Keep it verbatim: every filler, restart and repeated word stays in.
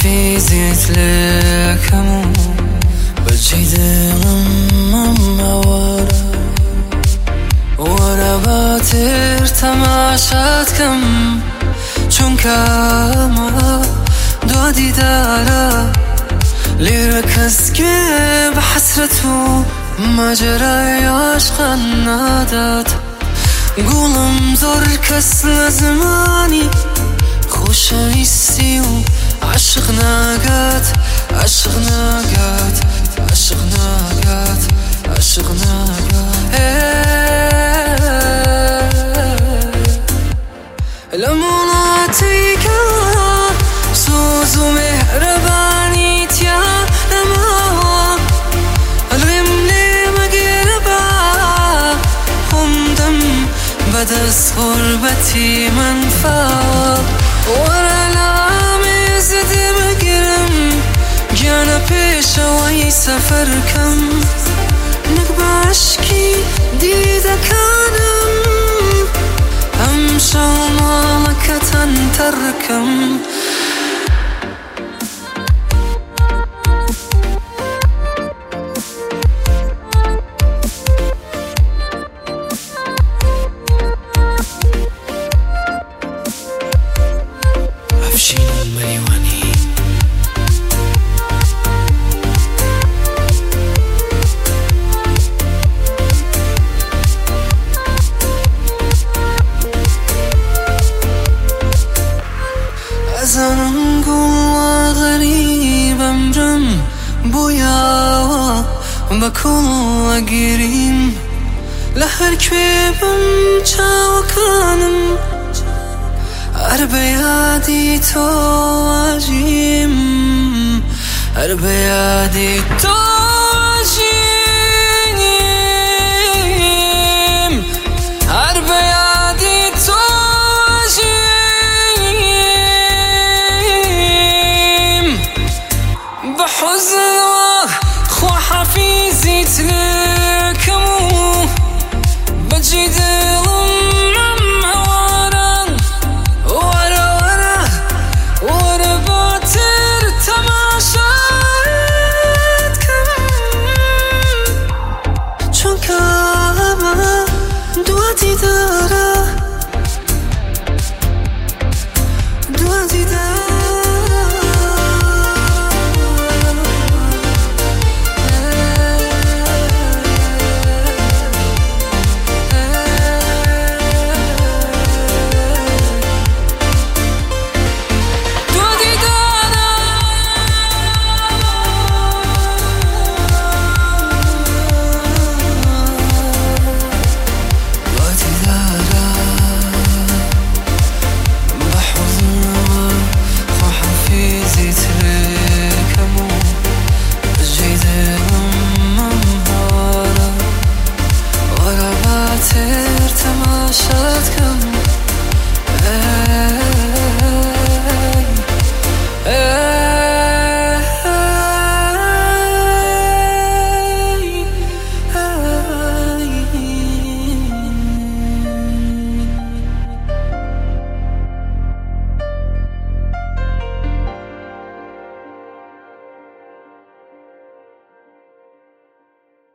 حفيزت لك هموم بجيدم ورا ورا باتر تماشات كم چون كما دادي دارا ليركز که بحسرتو مجرى عشق نادات قولم زور کس لزمانی خوش ایستی و عشق ناگات عشق ناگات عشق ناگات عشق ناگات لمناتيك سوز و مهربانيت يا لما الغملي مقربا همدم بدس غربتي منفا ورا لامي زد مقرم جانا بيشا وي سفر كم نقب عشكي ديدا كانم أمشى مالكة تركم أفشين المليواني أزنم قوة غريب أمرم بويا بكل قريم لهر كبيبم جاوكانم أربيادي تو عجيم أربيادي تو